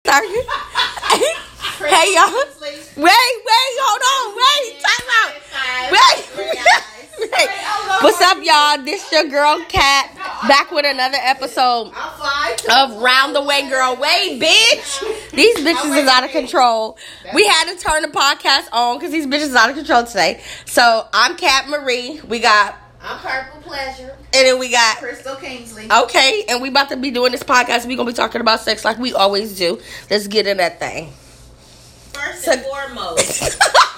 started. Hey, y'all. Wait, hold on. Time out. Wait. What's up, y'all? This your girl, Kat, back with another episode of Round the Way, Girl. Wait, bitch. These bitches is out of control. We had to turn the podcast on because these bitches is out of control today. So, I'm Kat Marie. I'm Purple Pleasure. And then we got Crystal Kingsley. Okay, and we about to be doing this podcast. We gonna be talking about sex like we always do. Let's get in that thing. First and foremost.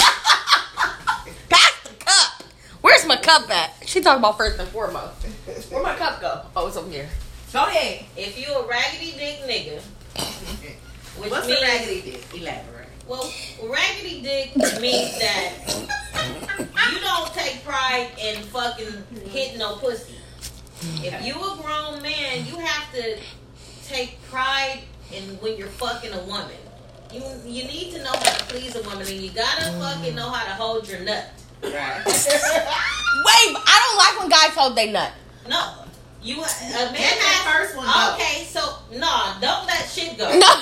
Pass the cup. Where's my cup at? She talking about first and foremost. Where'd my cup go? Oh, it's over here. Go ahead. If you a raggedy dick nigga. What's a raggedy dick? Elaborate. Well, raggedy dick means that you don't take pride in fucking hitting no pussy. If you a grown man, you have to take pride in when you're fucking a woman. You need to know how to please a woman, and you gotta fucking know how to hold your nut. Right. Wait, I don't like when guys hold their nut. No. A man that has, first one go. Okay, so don't let shit go. No.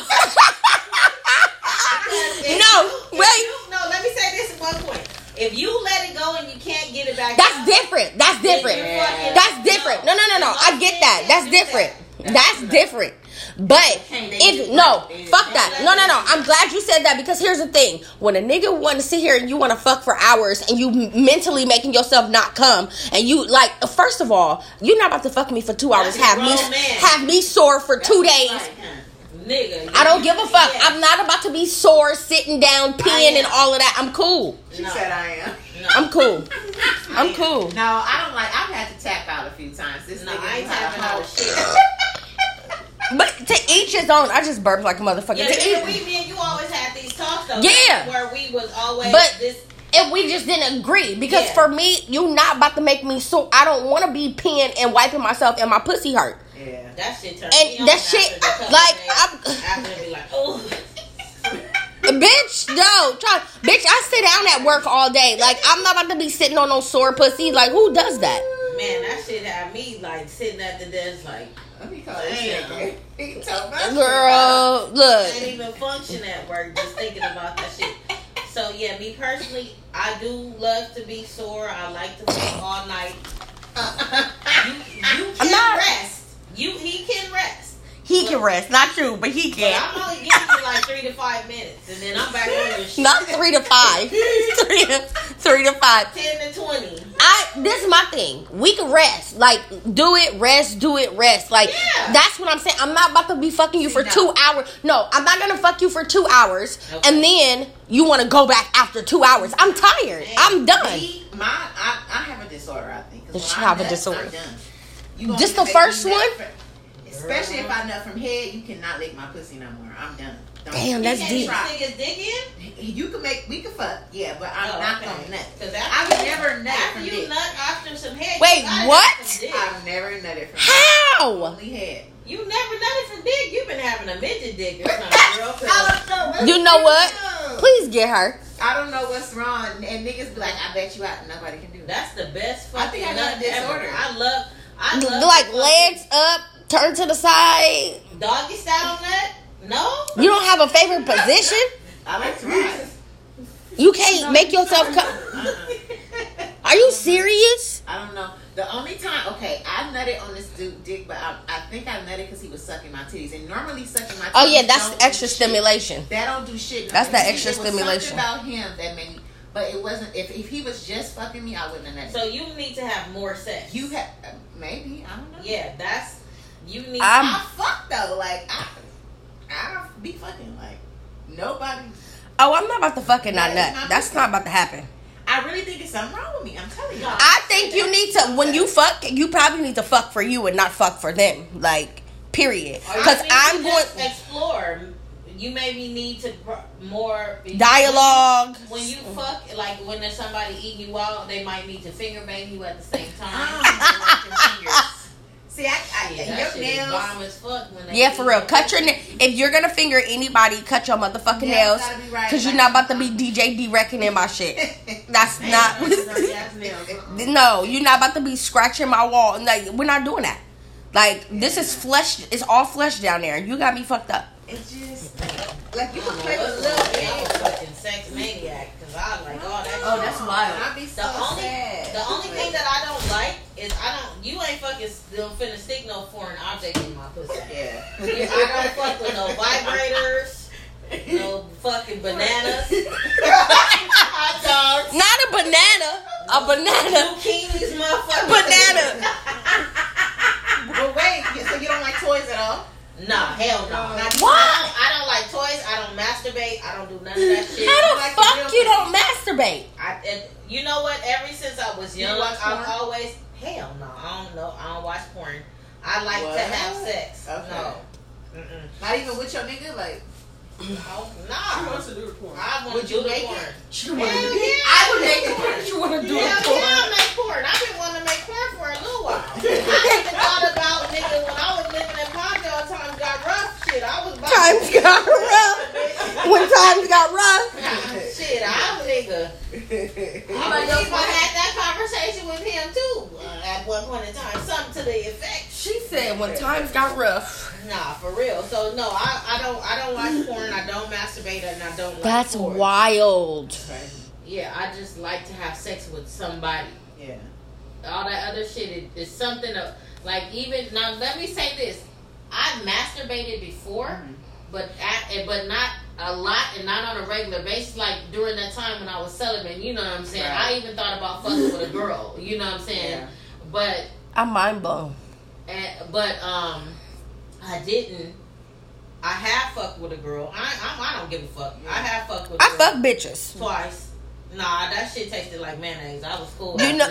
Let me say this at one point. If you let it go and you can't get it back, That's different. No. I get that. That's different. That's different. But fuck that. No. I'm glad you said that because here's the thing: when a nigga want to sit here and you want to fuck for hours and you mentally making yourself not come, and you like, first of all, you're not about to fuck me for 2 hours. Have me sore for 2 days. Nigga, I don't give a fuck. Yeah. I'm not about to be sore, sitting down, peeing, and all of that. I'm cool. She said I am. No. I'm cool. I'm cool. No, I don't like. I've had to tap out a few times. I ain't tapping out of shit. But to each his own. I just burped like a motherfucker. Yeah, me and you always had these talks though. Yeah. Where we was always and we just didn't agree because for me, you not about to make me so. I don't want to be peeing and wiping myself and my pussy hurt. Yeah, that shit turns me on. And that shit, like, after be like, oh. Bitch, no, bitch, I sit down at work all day. Like, I'm not about to be sitting on no sore pussy. Like, who does that? Man, that shit had me like sitting at the desk like, let me call this shit. Girl, look. I ain't even function at work just thinking about that shit. So yeah, me personally, I do love to be sore. I like to fuck all night. You can rest. He can rest. He can rest, not you, but he can. But I'm only giving you like 3 to 5 minutes, and then I'm back on your shit. Not 3 to 5. 3 to 5. 10 to 20. This is my thing. We can rest. Like, do it, rest. Like, that's what I'm saying. I'm not about to be fucking you for 2 hours. No, I'm not going to fuck you for 2 hours, and then you want to go back after 2 hours. I'm tired. I'm done. I have a disorder, I think. Does she have a disorder? I'm done. Just the first one? Especially if I nut from head, you cannot lick my pussy no more. I'm done. Damn, that's deep. Stick his dick in? We can fuck, yeah, but I'm not gonna nut. I've never nutted after from you dick. Nut after some head. Wait, what? I've never nutted from How? dick. Only head. You never nutted from dick. You've been having a midget dick or something, girl. You know what? Please get her. I don't know what's wrong, and niggas be like, I bet you nobody can do that. That's the best fucking I think I got a disorder. Ever. I love like legs up, turn to the side. Doggy style nut? No? You don't have a favorite position? I like to ride. You can't make yourself come. Are you serious? I don't know. The only time, I nutted on this dude dick, but I think I nutted because he was sucking my titties. And normally sucking my titties. Oh yeah, that's extra stimulation. That don't do shit. That's that extra stimulation. Something about him that made me. But it wasn't. If he was just fucking me, I wouldn't have nutted. So you need to have more sex. You have maybe, I don't know. Yeah, that's you need. I fuck though, like I be fucking like nobody. Oh, I'm not about to fucking not nut. That's not about to happen. I really think it's something wrong with me. I'm telling y'all. I think you need to, when you fuck, you probably need to fuck for you and not fuck for them. Like, period. Because I'm going to explore. You maybe need to more dialogue. When you fuck, like when there's somebody eating you out, they might need to finger bang you at the same time. See, your nails. Bomb as fuck when yeah, for real. Cut your if you're gonna finger anybody, cut your motherfucking nails, because you're not about to be DJ D-Recking in my shit. That's not. No, you're not about to be scratching my wall. Like, we're not doing that. Like, this is flesh. It's all flesh down there. You got me fucked up. It's just Like you can play What's with little I'm a games. fucking sex maniac because I like all that. Oh, shit. that's wild. I'd be so sad. The only thing that I don't like is you ain't fucking still finna stick no foreign object in my pussy. Yeah. I don't fuck with no vibrators, no fucking bananas, hot dogs, Not a banana. A banana. zucchinis, motherfucker. Banana. But wait, so you don't like toys at all? Nah, hell no. What? I don't like toys. I don't masturbate. I don't do none of that shit. How the like fuck the real you don't masturbate? You know what? Ever since I was young, watch I've porn? always hell no. I don't know. I don't watch porn. I like What? to have sex. Okay. No. Mm-mm. Not even with your nigga? Like, Oh, She nah. wants to do the porn. I want Would to you do the make porn. it? You Hell wanna do- yeah. I would make it. What you want to do? Hell it for? yeah, I make porn. I've been wanting to make porn for a little while. I even thought about, nigga, when I was living in Palmdale, times got rough. Shit, I was about Times got rough. When times got rough. Shit, I'm a nigga. I believe I had that conversation with him too at one point in time. Something to the effect. She said when times got rough. Nah, for real. So no, I don't watch porn. I don't masturbate, and I don't. That's like porn. wild. Yeah, I just like to have sex with somebody. Yeah. All that other shit is something of, like, even now. Let me say this: I masturbated before, but not a lot and not on a regular basis. Like during that time when I was celibate, you know what I'm saying. Right. I even thought about fucking with a girl. You know what I'm saying. Yeah. But I'm mind blown. I didn't. I have fucked with a girl. I don't give a fuck. Yeah. I have fucked with. I a girl fuck bitches. twice. Nah, that shit tasted like mayonnaise. I was cool. You know.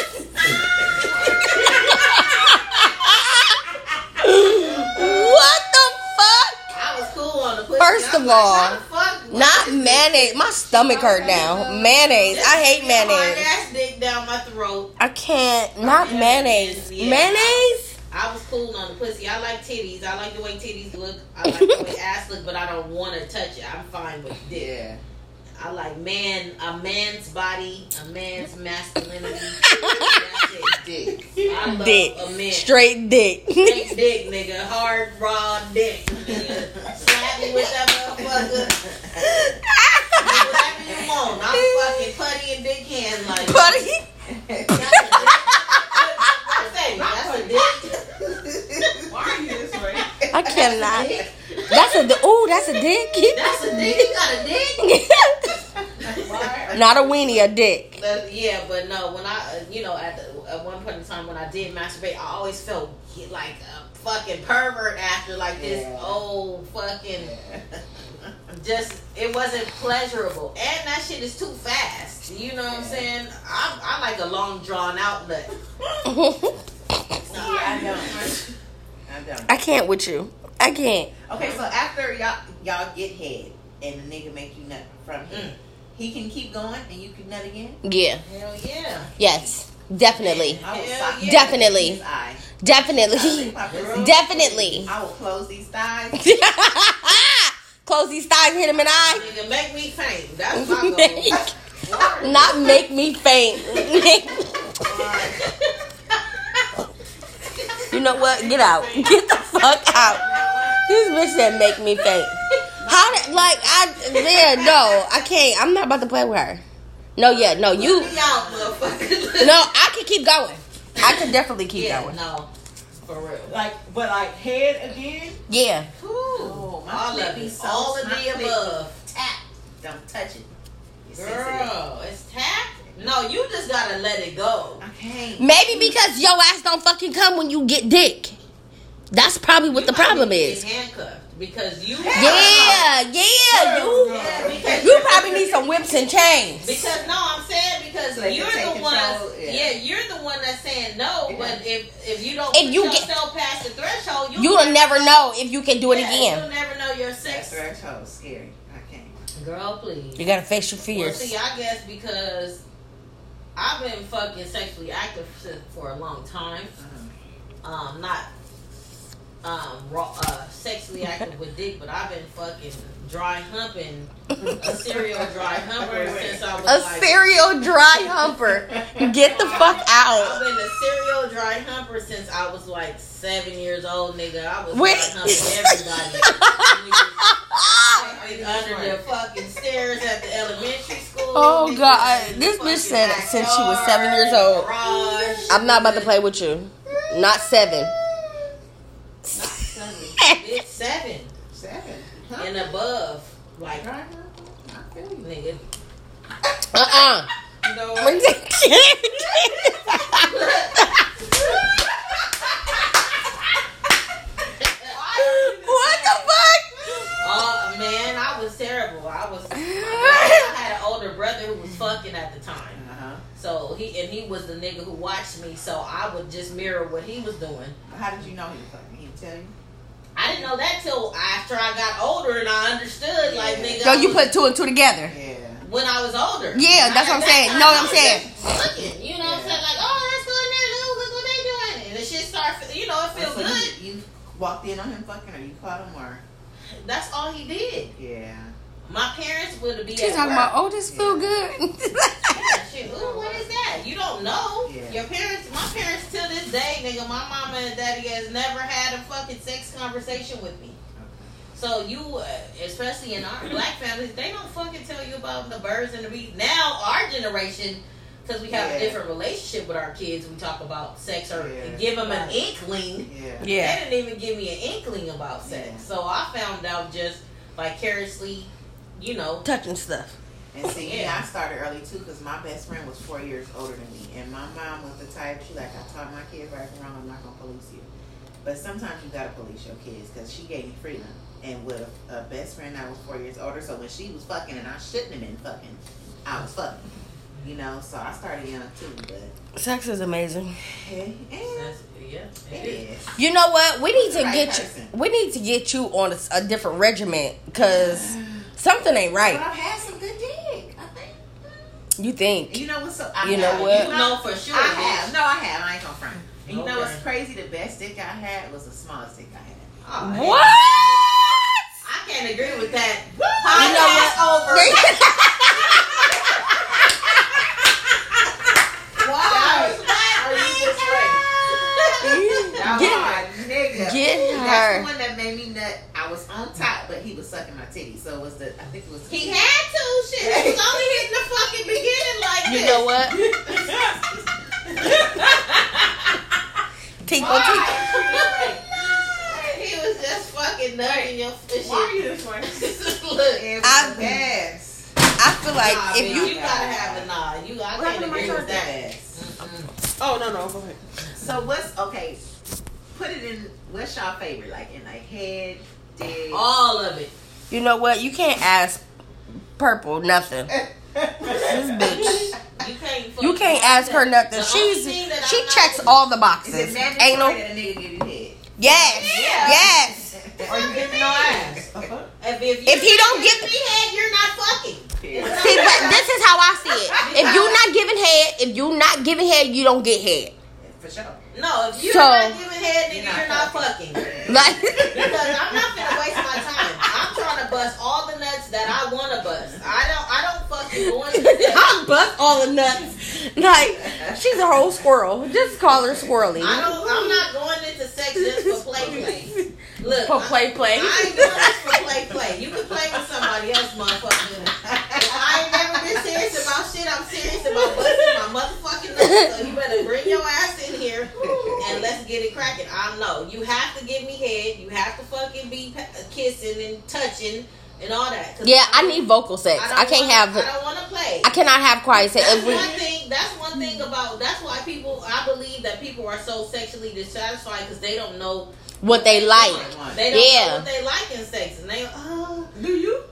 What the fuck? I was cool on the pussy. First I'm of like, all, how the fuck? Not mayonnaise. My stomach hurt now. Mayonnaise. I hate Hard mayonnaise. ass dick down my throat. I can't. Not mayonnaise. Yeah. Mayonnaise? I was cool on the pussy. I like titties. I like the way titties look. I like the way ass look, but I don't want to touch it. I'm fine with dick. Yeah. I like a man's body, a man's masculinity. That's it. Dick. I love Dick. a man. Straight dick. Straight dick, nigga. Hard, raw dick. Nigga. Slap me with that motherfucker. Do whatever you want. I'm fucking putty and dick hand like. Buddy. That's a dick. Why are you this way? I cannot. That's a dick. That's a dick. You got a dick? Not a weenie, a dick. Yeah, but no. When I, at one point in time when I did masturbate, I always felt like a fucking pervert after, like this old fucking. Just it wasn't pleasurable, and that shit is too fast. You know what I'm saying? I like a long drawn out nut. I don't. I can't with you. I can't. Okay, so after y'all get head and the nigga make you nut from him, he can keep going and you can nut again? Yeah. Hell yeah. Yes. Definitely. I will Hell sock yeah. Definitely. his eye. Definitely. Definitely. I will close these thighs. Close these thighs, hit him in the eye. Nigga, make me faint. That's my goal. Not make me faint. You know what? Get out. Get the fuck out. This bitch said make me faint. How did, no, I can't. I'm not about to play with her. No, yeah, no, you. Me out, motherfucker. No, I can keep going. I can definitely keep going. No. For real. But head again? Yeah. Oh, my All clit of be it. so All of my the clit above. be Tap. Don't touch it. It's sensitive. Girl, it's tapped? No, you just gotta let it go. I can't. Maybe because your ass don't fucking come when you get dick. That's probably what the problem is. Handcuffed because you. Yeah, Because you probably need some whips and chains. Because no, I'm saying because So they you're can take the one. control, yeah. You're the one that's saying no. But if you don't If put you yourself past the threshold, You'll never know if you can do it again. You'll never know your That sex. threshold scary. I can't. Girl, please. You gotta face your Well, fears. see, I guess because I've been fucking sexually active for a long time. Not sexually active with dick, but I've been fucking dry humping a serial dry humper since I was A like. serial dry humper. Get the fuck I've out. been a serial dry humper since I was like 7 years old, nigga. I was Wait. dry humping everybody. upstairs at the elementary school. Oh God, this bitch said it since she was 7 years old. Garage. I'm not about to play with you. Not 7. Not 7. It's 7 7. Huh? and above. Like, I feel you. nigga. You know what? What the fuck? Oh man, I was terrible. I had an older brother who was fucking at the time. So he was the nigga who watched me. So I would just mirror what he was doing. How did you know he was fucking? He tell you? I didn't know that till after I got older and I understood. Like nigga, So you put 2 and 2 together? Yeah. when I was older. Yeah, that's what I'm saying. Know what I'm saying? Looking, you know what I'm saying? Like, oh, let's go in there. Look what they doing. And the shit start, you know, it feels So good. You walked in on him fucking, or you caught him, or? That's all he did. Yeah. My parents would be She's at talking work. about, oh, this feel good. Yeah, shit. Ooh, what is that? You don't know. Yeah. Your parents, my parents till this day, nigga, my mama and daddy has never had a fucking sex conversation with me. So you, especially in our black families, they don't fucking tell you about the birds and the bees. Now, our generation, because we have a different relationship with our kids, we talk about sex or give them an inkling. Yeah. Yeah. They didn't even give me an inkling about sex. Yeah. So I found out just vicariously, you know. Touching stuff. And see, I started early too, because my best friend was 4 years older than me, and my mom was the type. She like, I taught my kids right and wrong. I'm not gonna police you, but sometimes you gotta police your kids, because she gave me freedom. And with a best friend that was 4 years older, so when she was fucking and I shouldn't have been fucking, I was fucking. You know, so I started young too, but Sex is amazing. hey, it is. You know what? We need to Right get person. you. We need to get you on a different regiment because something ain't But right. I've had some good dick, I think. You think? You know what's so? You know what? You know for sure. I have. No, I have. I ain't gonna front. And you know Okay. what's crazy? The best dick I had was the smallest dick I had. Oh, What? I can't agree with that. You know what? Over. Why? Are you just right? Get my nigga. Get That's her. the one that made me nut. I was on top, but he was sucking my titty. So it was the. I think it was. He had to. Shit. He was only hitting the fucking beginning like You this. know what? Tinkle, tinkle. He was just fucking nutting your shit. Why are you this way? Look. It was I- the best. I feel like Nah, if man, you. you gotta have a nah. I What can't happened to my agree with shirt? that. Oh, no, go ahead. So what's okay? Put it in. What's y'all favorite? Like in like head, dick. All of it. You know what? You can't ask Purple nothing. This bitch. You can't ask her nothing. The She only thing that she I'm not- checks all the Is boxes. it mandatory Ain't no. that a nigga give you head? Yes. Yes. Or you giving no ass? If he don't give- me head, you're not fucking. See, but this is how I see it. If you not giving head, you don't get head. For sure. No, if you're So- not giving head, nigga, You're you're not not fucking. Like. Because I'm not gonna waste my time. I'm trying to bust all the nuts that I want to bust. I don't fucking go into sex. I bust all the nuts. Like, she's a whole squirrel. Just call her squirrely. I'm not going into sex just for play. Look, For play. I ain't doing this for play. You can play with somebody else, motherfucker. If I ain't never been serious about shit, I'm serious about busting my motherfucking nuts. So you better bring your ass in here and let's get it cracking. I know. You have to give me head. You have to fucking be kissing and touching and all that. Yeah, I need vocal sex. I can't have. I don't want to play. I cannot have quiet sex. That's one thing about. That's why I believe that people are so sexually dissatisfied because they don't know What they like. They don't know what they like in sex, and they Do you?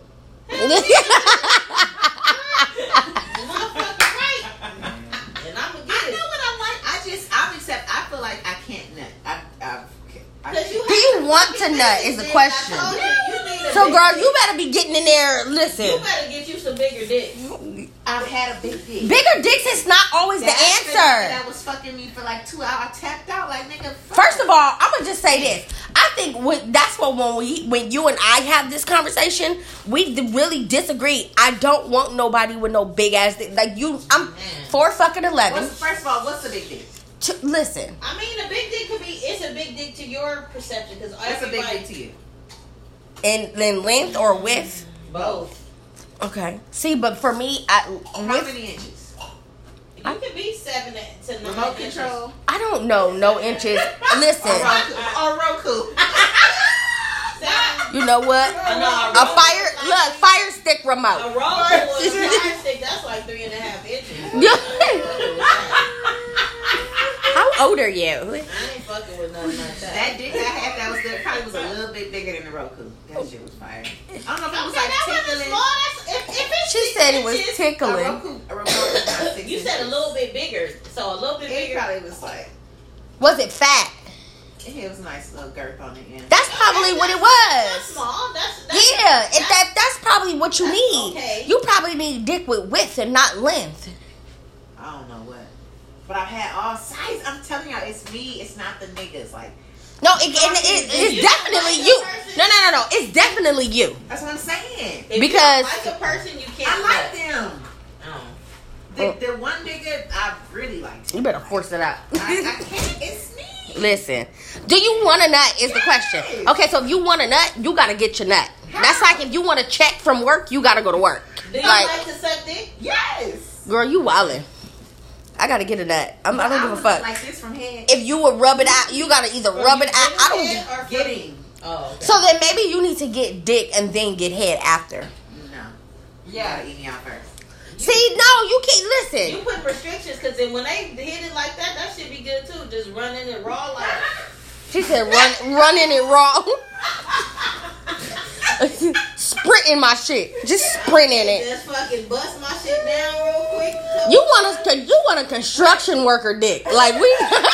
motherfucking right, and I'ma get I it. know what I like. I'm accept. I feel like I can't nut. Because Do you want to nut is the question. So, girl, you better be getting in there. You Listen, better get you some bigger dicks. I've had a big dick. bigger dicks is not always the answer. That was fucking me for like 2 hours. I tapped out like nigga. First of all, I'm gonna just say this. I think that's what when you and I have this conversation, we really disagree. I don't want nobody with no big ass dick. Like you, I'm 4 fucking 11. First of all, what's a big dick? Listen, I mean, a big dick could be. It's a big dick to your perception because What's a big dick to you? in length or width. Both. Okay. See, but for me, How many inches? You can be 7 to 9 Remote inches. control. I don't know no inches. Listen, Or Roku. you know what? A fire stick A remote. roll was a fire stick. That's like 3.5 inches. How old are you? I ain't fucking with nothing like that. That dick I had that was good. Probably was a little bit bigger than the Roku. That shit was fire. I don't know if it was like that wasn't tickling. small. If it's She 6 said it was inches, A tickling. remote was not 6 You said a little bit bigger. So a little bit It bigger. probably was like, Was it fat? it was a nice little girth on the end. That's probably what it That's was. small. That's Yeah, that's probably what you That's need. okay. You probably need dick with width and not length. I don't know what. But I've had all sizes. I'm telling y'all, it's me. It's not the niggas. Like, No, it's You definitely don't like you. a person? No. It's definitely you. that's what I'm saying. If Because- you don't like a person, you can't. I like them. Oh. The one nigga I really liked. You better force it out. I can't. It's me. Listen, do you want a nut is the question. Okay, so if you want a nut, you gotta get your nut. That's like if you want a check from work, you gotta go to work. Do you Like, like to suck dick? Yes. girl, you wildin'. I gotta get a nut. I don't give a was fuck. Like this from head. If you would rub it out, you gotta either rub it out. I don't. Or Getting. Oh. Okay. So then maybe you need to get dick and then get head after. No. You Yeah. gotta eat me out first. See, no, you can't You listen. put restrictions because then when they hit it like that, that should be good too. Just running it raw like. She said, running it raw. Sprinting my shit, just sprinting it. Just fucking bust my shit down real quick. You want a construction worker dick? Like we're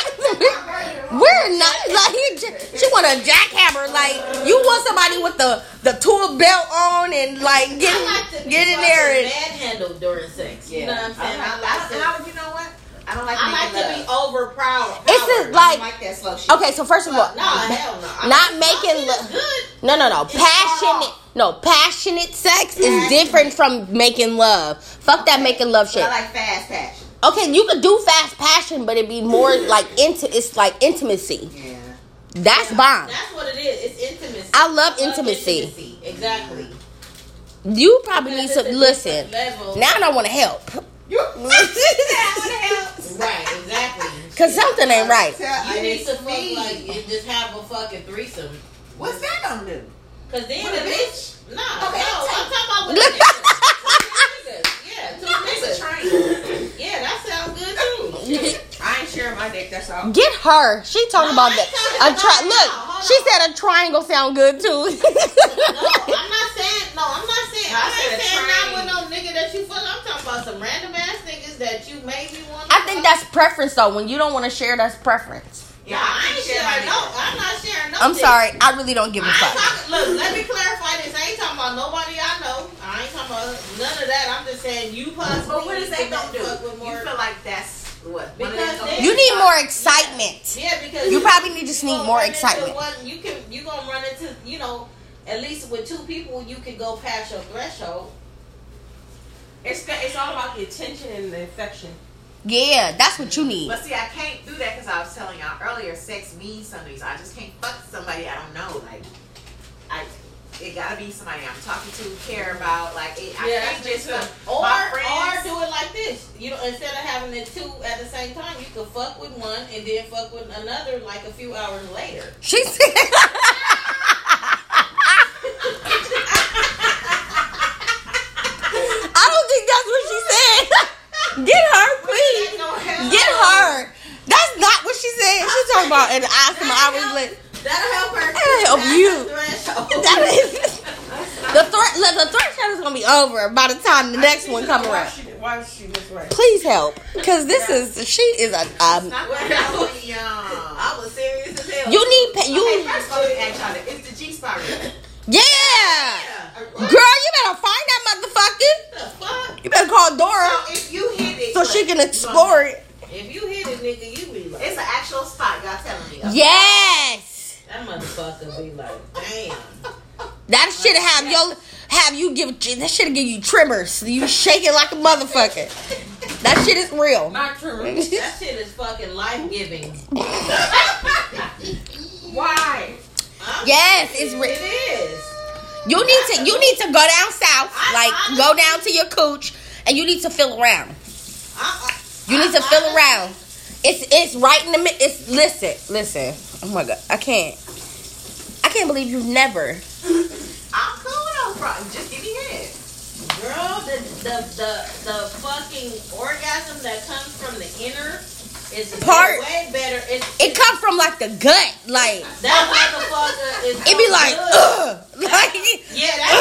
not like she want a jackhammer. Like you want somebody with the tool belt on and like I get like to in there and. manhandled during sex. You know what I'm saying? You know what? I don't like I like making to be love. It's overpowered. a, I don't like like that slow shit. okay. So first of all, No, hell no. not making love. Good. no. Passionate. No, passionate sex is different from making love. Fuck that making love shit. But I like fast passion. Okay, you could do fast passion, but it'd be more like it's like intimacy. Yeah. That's bomb. That's what it is. It's intimacy. I love intimacy. Exactly. You probably need Because to it's a listen. different level. Now I don't want to help. Right, exactly. Cause something ain't right. You need It's to fuck me. like and just have a fucking threesome. What's that gonna do? Cause then With a the bitch. Nah, Okay, no, take- I'm talking about with the niggas. Yeah, two It's a niggas. train. Yeah, that sounds good too. I ain't sharing my dick. That's all. Get her. She talking No, about I that. ain't talking about- Look, hold she on. said a triangle sound good too. No, I'm not saying. No, I'm not saying. I I said ain't a saying train. not with no nigga that you fuck. I'm talking about some random ass niggas that you maybe want. I think that's preference though. When you don't want to share, that's preference. Yeah, I ain't sharing no. I'm not sharing no. I'm dick. sorry. I really don't give a I ain't fuck. talking, look, let me clarify this. I ain't talking about nobody I know. I ain't talking about none of that. I'm just saying you possibly. But what is that gonna do? fuck with You more. feel like that's what? Because One of them gonna they- You need more excitement. Yeah, because You probably just need gonna more run into excitement. you gonna run into at least with two people you can go past your threshold. It's all about the attention and the affection. Yeah, that's what you need. But see, I can't do that because I was telling y'all earlier, sex means something. So I just can't fuck somebody I don't know. Like, it gotta be somebody I'm talking to, care about. Like, I can't just fuck Or my friends. do it like this. You know, instead of having the two at the same time, you could fuck with one and then fuck with another like a few hours later. She said. I don't think that's what she said. Get her, please. Get her. That's not what she said. She's talking about an hours later. That'll help her. That'll help you. Threshold. That is the threshold is gonna be over by the time the next one come around. Why is she this way? Please help, because she is a Not really young. I was serious as hell. you need Okay, first of all, let me ask y'all this. It's the G-spot ring. yeah, girl, you better find that motherfucker. The fuck? You better call Dora So if you hit it, so she can explore it. If you hit it, nigga, you be like, It's an actual spot. Y'all telling me. Okay. Yes, that motherfucker be like, damn. that should have you give that should give you tremors. You shake it like a motherfucker. That shit is real. Not true. That shit is fucking life giving. Why? Yes, it's real. It is. You need to go down south, go down to your cooch, and you need to feel around. You need to feel around. It's right in the middle. It's listen. Oh my god, I can't believe you've never. I'm cool though, just give me head. Girl, the fucking orgasm that comes from the inner is way better. It comes from like the gut, like that motherfucker is. It be like, ugh, like yeah, that's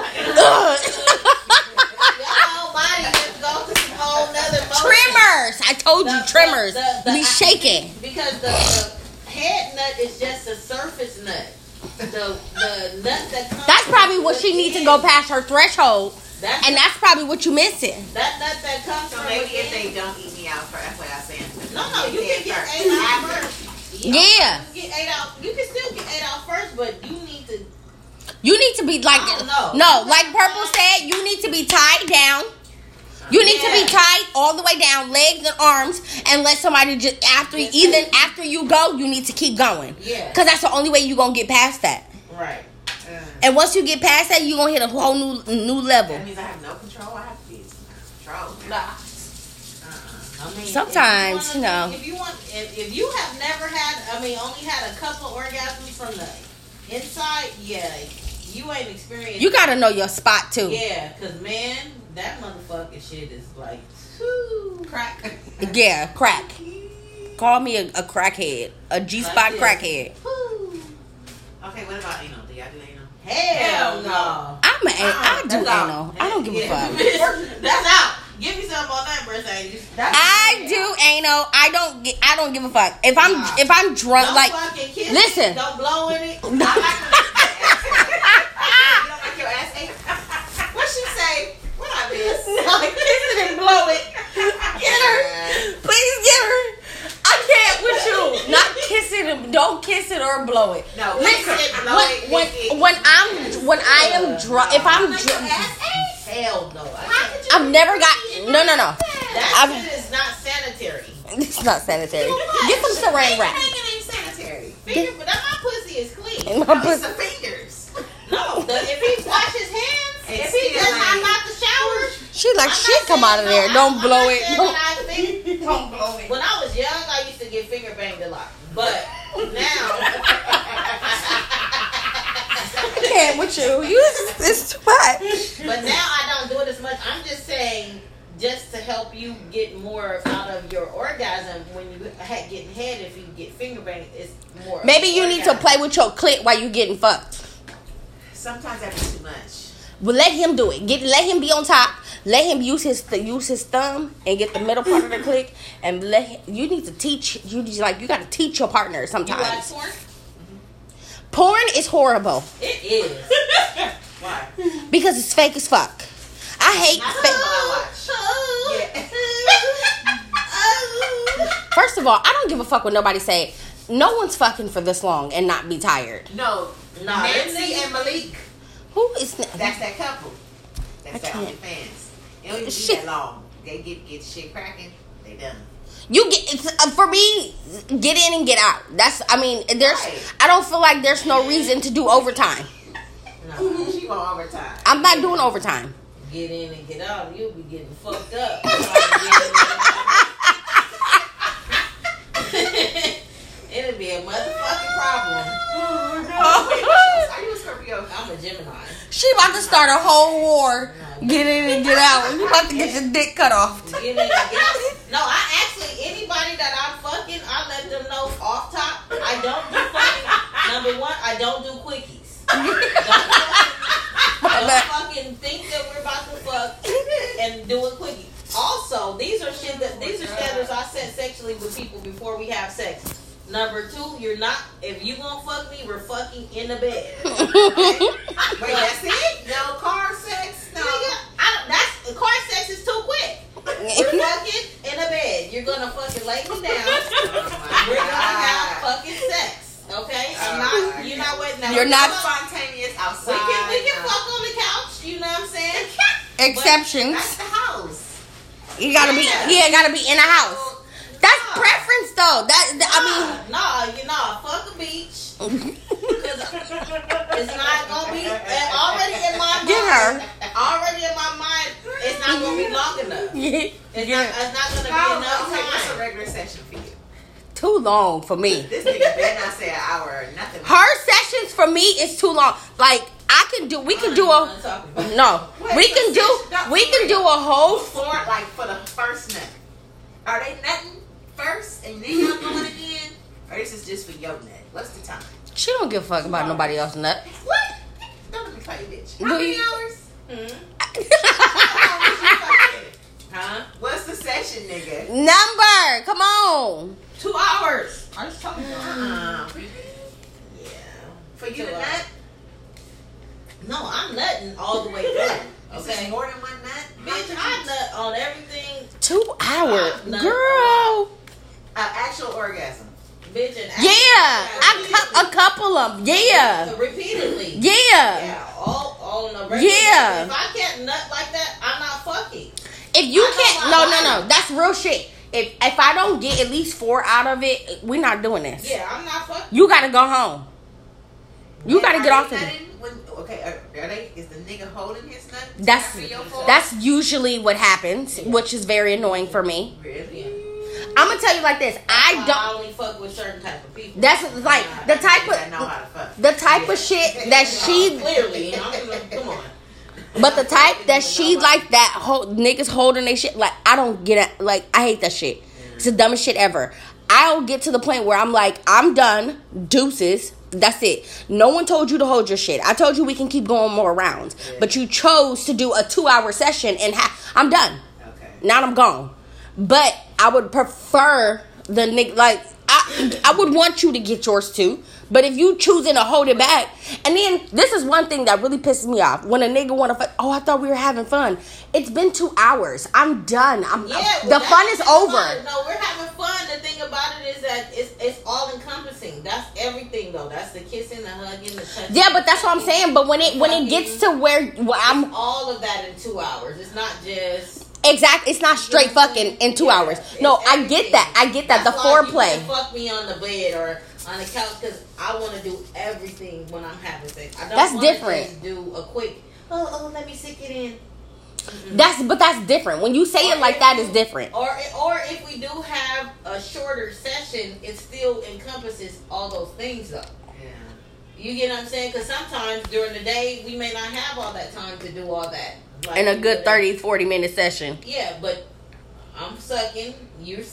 your whole body just goes to some whole nother motion. Trimmers. I told you, trimmers. Be shaking because the head nut is just a surface nut. The nut that comes. That's probably what she needs to go past her threshold. That's probably what you missing. That nut that comes so from maybe within. if they don't eat me out first, that's what I'm saying. No, you can get 8 out first. Yeah. You can still get 8 out first, but you need to. You need to be like no, like Purple said. You need to be tied down. You need to be tied all the way down, legs and arms, and let somebody just after you go, you need to keep going. Yeah. Because that's the only way you gonna get past that. Right. And once you get past that, you gonna hit a whole new level. That means I have no control. I have to be control. Nah. I mean, sometimes, if you have never had, only had a couple orgasms from the inside, you ain't experienced. You gotta know your spot too. Yeah, cause man, that motherfucking shit is like, crack. Yeah, crack. Call me a crackhead, a G-spot crackhead. Okay, what about anal? Do y'all do anal? Hell no. I do anal. I don't give a fuck. That's out. Give me some on that, Mercedes. I do anal. I don't give a fuck. If I'm drunk, don't like fucking kiss listen. It, don't blow in it. You don't like your ass ate? What she say? What I miss? No, kiss it and blow it. Get her. Please get her. I can't with you. Not kiss it. Don't kiss it or blow it. No, listen. kiss it, blow it, When I am drunk, if I'm drunk, hell no. I've never got no. That shit is not sanitary. It's not sanitary. Get some saran wrap. It ain't sanitary. But my pussy is clean. My It's pussy. the fingers. No, if he wash his hands, It's if he still does ain't. not knock the shower. She like shit come out of there. Don't blow it. Don't blow it. When I was young, I used to get finger banged a lot. But now, I can't with you. It's too much. but now I don't do it as much. I'm just saying, just to help you get more out of your orgasm when you getting head. If you get finger banged, it's more. Maybe you need to play with your clit while you getting fucked. Sometimes that's too much. Well, let him do it. Let him be on top. Let him use his thumb and get the middle part of the click. And you need to teach. You got to teach your partner sometimes. You like porn? Porn is horrible. It is. Why? Because it's fake as fuck. I hate fake. First of all, I don't give a fuck what nobody say. No one's fucking for this long and not be tired. No, Nancy and Malik. Who is That's that couple. That's that can't. OnlyFans. It don't even be Shit. that long. They get shit cracking. They done. You get for me, get in and get out. There's. Right. I don't feel like there's no reason to do overtime. No, she want overtime. I'm not doing overtime. Get in and get out. You'll be getting fucked up. It'll be a motherfucking problem. Are you a Scorpio? I'm a Gemini. She about to start a whole war. Get in and get out. You about to get your dick cut off. Get in and get out. No, I actually, anybody that I'm fucking, I let them know off top. I don't do fucking. Number one, I don't do quickies. Don't fucking think that we're about to fuck and do a quickie. Also, these are standards I set sexually with people before we have sex. Number two, if you gonna fuck me, we're fucking in the bed. Okay? Wait, that's it? No car sex? No. Car sex is too quick. We're fucking in a bed. You're gonna fucking lay me down. We're gonna have fucking sex. Okay? You're not waiting. Now, You're not spontaneous outside. We can fuck on the couch. You know what I'm saying? Exceptions. That's the house. You gotta be in a house. That's preference though. Fuck a beach. Cause because it's not gonna be already in my mind. Get her. Already in my mind, it's not gonna be long enough. It's not gonna be enough Okay, what's a time. regular session for you? Too long for me. This nigga better not say an hour or nothing. Her sessions for me is too long. Like we can do a no. Wait, We so can do a whole. For like for the first nut. Are they nutting first and then y'all going again? Or this is just for your nut? What's the time? She don't give a fuck about nobody else's nut. What? Don't let me play, bitch. Do How many you- hours? How long was you fucking? Huh? What's the session, nigga? Number, come on. 2 hours. I just told you. Yeah. For you to 2 hours. nut? No, I'm nutting all the way through. Is this Okay. more than one nut? Bitch, I nut on everything. 2 hours, Nut. girl. Actual orgasm. Bitch, and Yeah, a couple of them. Yeah, repeatedly. yeah. Yeah, all on the regular. Yeah. If I can't nut like that, I'm not fucking. If you I know can't, my no, that's real shit. If I don't get at least 4 out of it, we're not doing this. Yeah, I'm not fucking. You gotta go home. You gotta get off of it. Is the nigga holding his nut? That's after your fall? that's usually what happens, which is very annoying for me. Really? I'm gonna tell you like this. I I don't. only fuck with certain type of people. That's like the type I know of how to fuck. the type of shit that she. Clearly, come on. But the type that she like that niggas holding they shit, like I don't get it. Like I hate that shit. It's the dumbest shit ever. I'll get to the point where I'm like, I'm done. Deuces. That's it. No one told you to hold your shit. I told you we can keep going more rounds. Yeah. But you chose to do a 2-hour session and I'm done. Okay. Now I'm gone. But I would prefer the nigga, like, I would want you to get yours too. But if you choosing to hold it back, and then this is one thing that really pisses me off when a nigga want to fuck. Oh, I thought we were having fun. It's been 2 hours. I'm done. The fun is over. No, we're having fun. The thing about it is that it's all encompassing. That's everything though. That's the kissing, the hugging, the touching. Yeah, but that's what I'm saying. But when it gets to where I'm all of that in 2 hours. It's not just. exactly, it's not straight fucking in 2 hours. No, I get that. I get that. That's The why foreplay. You can fuck me on the bed or on the couch because I want to do everything when I'm having sex. I don't That's wanna different. Just do a quick. Oh, let me stick it in. That's different. When you say it like that, it's different. Or if we do have a shorter session, it still encompasses all those things though. Yeah. You get what I'm saying? Because sometimes during the day we may not have all that time to do all that. Like, In a good 30-40 minute session. Yeah, but I'm sucking. You're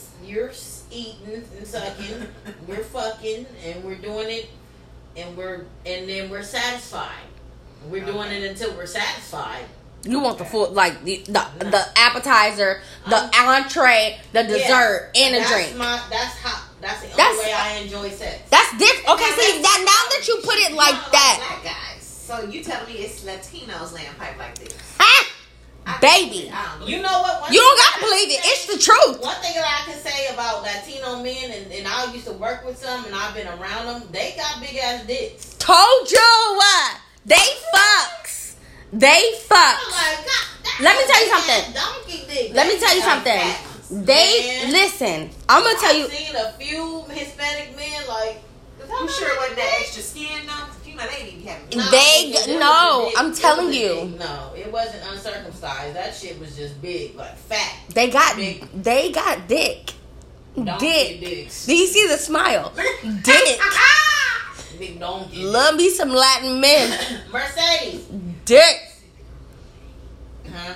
eating and sucking. We're fucking and we're doing it, and then we're satisfied. We're doing it until we're satisfied. You want the full, like the appetizer, the entree, the dessert, and a drink. That's the only way I enjoy sex. That's different. Okay, see that now that you put it like that, Black guys. So you telling me it's Latinos laying pipe like this? baby, I don't believe You know what? you don't gotta believe it. It's the truth. One thing that I can say about Latino men, and I used to work with some, and I've been around them, they got big ass dicks. Told you, they fucks. They I'm fucks. like, God, Let me tell you something. Donkey dick. Let me tell you Like something. that. They Man. listen. I'm gonna tell you. I've seen a few Hispanic men like. You sure it wasn't that extra skin though? You know they didn't have. I'm telling you. No, it wasn't uncircumcised. That shit was just big, like fat. They got Big. dick. Donkey Dick. dicks. Do you see the smile? Dick. Big donkey. Love me some Latin men. Mercedes. Dick. Huh?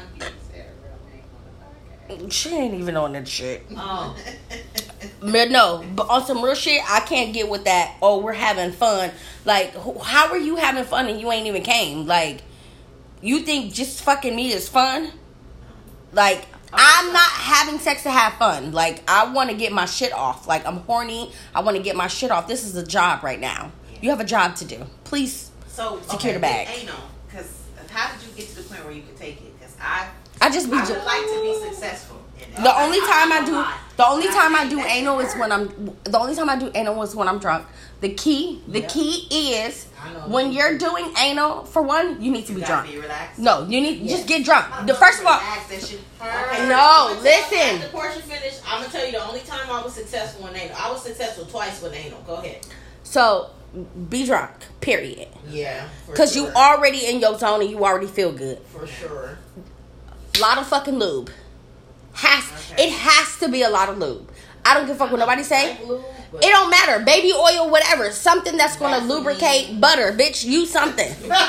She ain't even on that shit. Oh. But no, but on some real shit, I can't get with that. Oh, we're having fun. Like, how are you having fun and you ain't even came? Like, you think just fucking me is fun? Like, I'm not having sex to have fun. Like, I want to get my shit off. Like, I'm horny. I want to get my shit off. This is a job right now. You have a job to do. Please secure the bag. Anal, because how did you get to the point where you could take it? Because I just be. would like to be successful. The only time I do anal is when I'm drunk. The key is when you're doing anal. For one, you need to be drunk. Be relaxed. No, you need just get drunk. First of all, Okay. no, listen. After Portia finished, I'm gonna tell you the only time I was successful in anal. I was successful twice with anal. Go ahead. So be drunk. Period. Yeah. Because you already in your zone and you already feel good. For sure. A lot of fucking lube. It has to be a lot of lube. I don't give a fuck what nobody say. It don't matter. Baby oil, whatever. Something that's going to lubricate butter. Bitch, use something.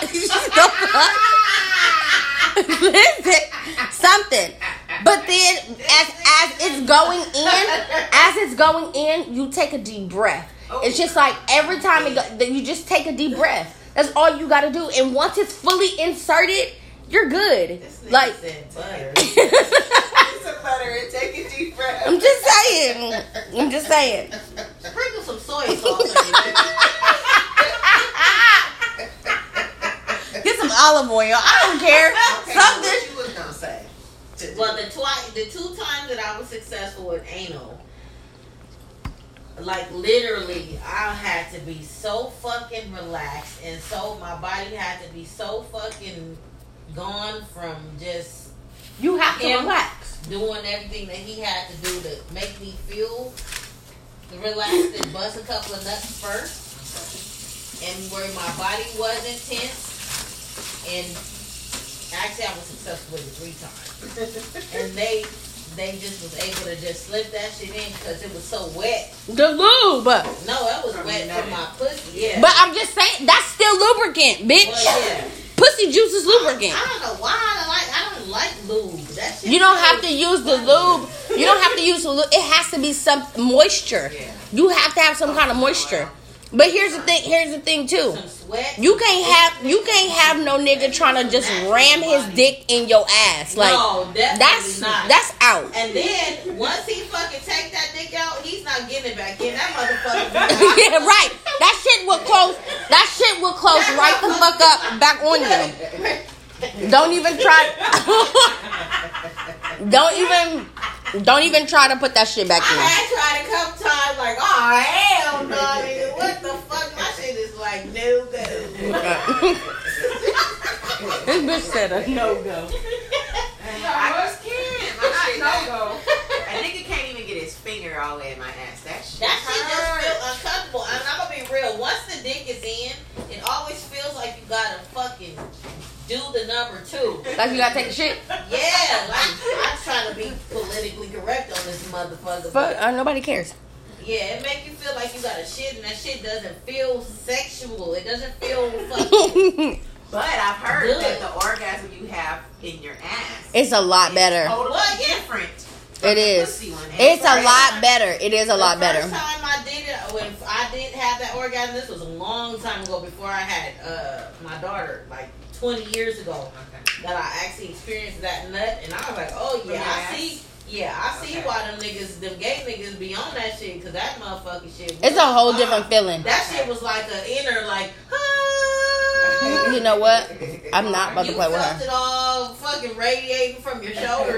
Listen, something. But then as it's going in, you take a deep breath. It's just like every time you just take a deep breath. That's all you got to do. And once it's fully inserted, you're good. Like butter. Some butter and take a deep breath. I'm just saying. Sprinkle some soy sauce. Get some olive oil. I don't care. Okay, Something. what you was gonna say? Well, the 2 times that I was successful with anal, like literally, I had to be so fucking relaxed, and so my body had to be so fucking gone from just You have to him relax. doing everything that he had to do to make me feel relaxed and bust a couple of nuts first, and where my body wasn't tense. And actually, I was successful with it 3 times, and they just was able to just slip that shit in because it was so wet. The lube. No, it was wet from my pussy. Yeah, But I'm just saying, that's still lubricant, bitch. well, yeah. Pussy juice is lubricant. I don't know why I don't like lube. That shit You don't have to use the lube. You don't have to use the lube. It has to be some moisture. Yeah. You have to have some kind of moisture. But here's the thing too. some sweat. You can't have no nigga trying to just ram his dick in your ass. Like No, definitely not. that's out. And then once he fucking take that dick out, he's not getting it back in. That motherfucker. Yeah, right. That shit will close right the fuck up back on you. Don't even try. Don't even try to put that shit back I in. had tried a couple times, like, oh hell no, nigga, what the fuck? My shit is like no go. This bitch said a no go. I just can't. My shit no-go. A nigga can't even get his finger all the way in my ass. That shit That shit just hurts. feel uncomfortable. And I'm gonna be real. Once the dick is in, it always feels like you gotta fucking do the number 2. Like you gotta take a shit. Yeah, like I'm trying to be politically correct on this motherfucker. But nobody cares. Yeah, it make you feel like you got a shit, and that shit doesn't feel sexual. It doesn't feel fucking. But I've heard Good. that the orgasm you have in your ass It's a lot better. totally Well, yeah. different. It is. Pussy one. It's a Right. lot better. It is a lot The better. first time I did it, when I did have that orgasm, this was a long time ago before I had my daughter, like 20 years ago, Okay. that I actually experienced that nut, and I was like, oh yeah, I see. Yeah, I see Okay. why them gay niggas be on that shit, because that motherfucking shit. It's a whole different feeling. That shit was like an inner, like, You know what? I'm not about to you play with felt her. it all fucking radiating from your shoulders.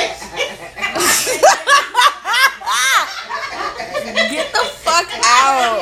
Get the fuck out.